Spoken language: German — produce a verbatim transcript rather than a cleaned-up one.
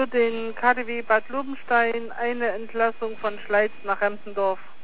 für den K D W Bad Lobenstein eine Entlassung von Schleiz nach Rempendorf.